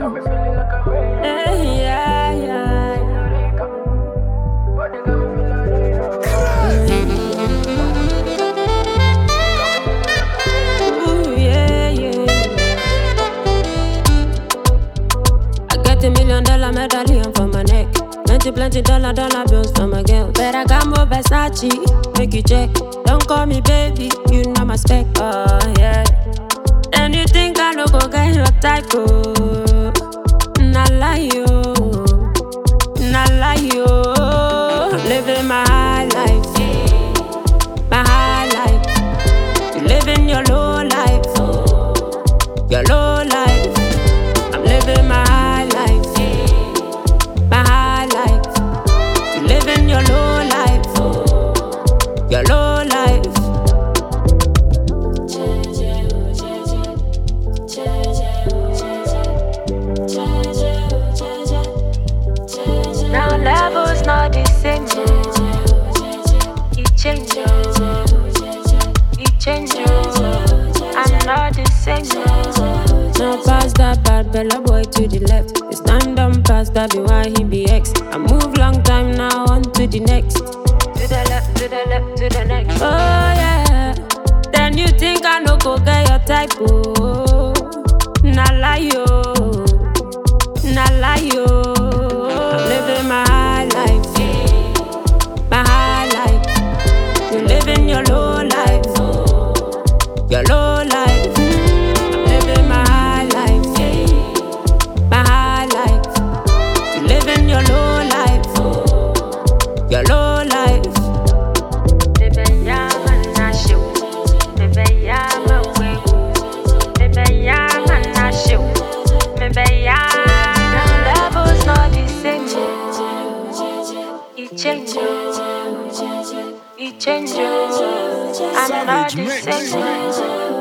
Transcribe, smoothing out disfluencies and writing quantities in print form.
Yeah, yeah. Ooh, yeah, yeah. I get $1 million medallion for my neck. Plenty dollar bills for my girl. But I got more Versace, make you check. Don't call me baby, you know my spec. Oh yeah. And you think I no go get your type? Oh, not like you, not like you. I'm living my high life, my high life. You living your low life, your low life. I'm living my high life, my high life. You living your low life, your low life. Now levels not the same. You change, you change. I'm not the same. Now pass that bad Bella boy to the left. It's stand on past that be why he be X. I move long time now on to the next. To the left, to the left, to the next. Oh yeah. Then you think I no go get your type? Oh, not like you, not like you. I'm living my high life, my high life. You living your low life, your low life. I'm living my high life, my high life. You living your low life, your low life. Living young and not shoot, living young and wait, living young and not shoot, living young. Levels not the same. You change, you change. I'm not the same.